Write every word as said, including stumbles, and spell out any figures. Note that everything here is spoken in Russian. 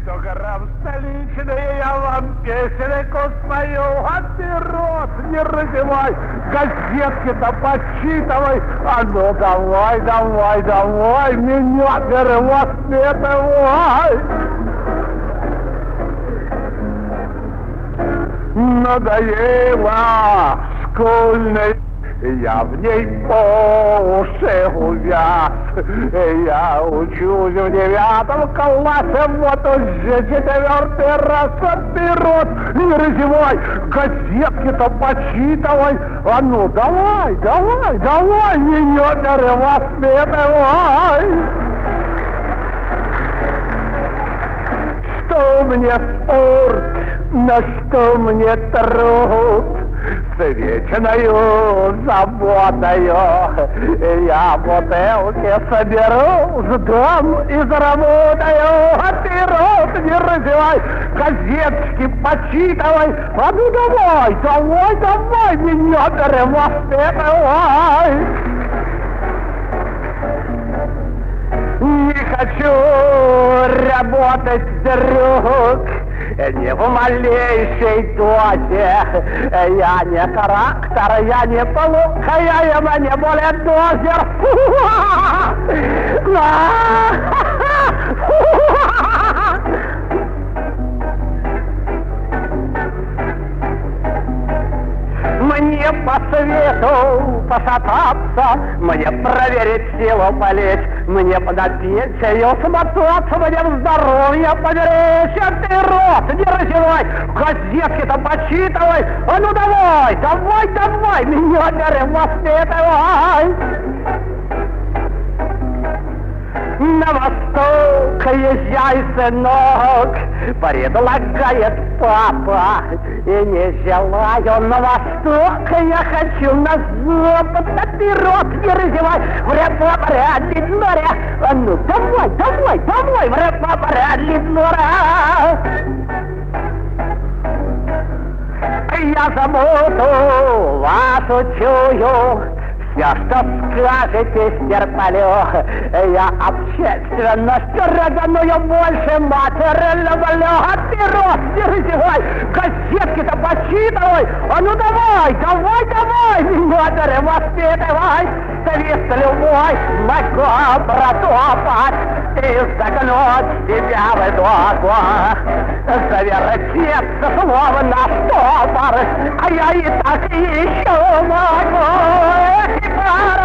Сто грамм столичные, я вам песенку спою, а ты рот не разевай, газетки-то подсчитывай, а ну давай, давай, давай, меня перевоспитывай. Надоело школьной, я в ней по уши увяз. Я учусь в девятом классе, вот уже четвертый раз, а ты рот не разевай, газетки-то почитывай, а ну давай, давай, давай, меня перевоспитывай. Что мне спорт, на что мне труд? С вечною заботою я бутылки соберу, сдам и заработаю, а ты рот не разевай, газетки почитывай, а ну давай, давай, давай, меня перевоспитывай. Не хочу работать, друг, не в малейшей дозе. Я не трактор, я не плуг, я ем не более дозер. Мне по свету пошататься, мне проверить силу полечь, мне на пенсию смотаться, мне в здоровье поберечь, а ты рот не разевай, газетки-то почитывай, а ну давай, давай, давай, меня перевоспитывай. На восток езжай, сынок, предлагает папа. И не желаю на восток, я хочу на запад. А ты рот не разевай, вряд-вряд лидноря. А ну давай, давай, давай, вряд-вряд лиднора. Я забуду вас учую, все, что скажете, стерплю. Я общественность резаную больше матери люблю. А ты рот не разевай, газетки-то почитывай. А ну давай, давай, давай, меня перевоспитывай. Свист любой могу протопать и загнуть тебя в итогу. Завертеться словно штопор, а я и так еще могу. Para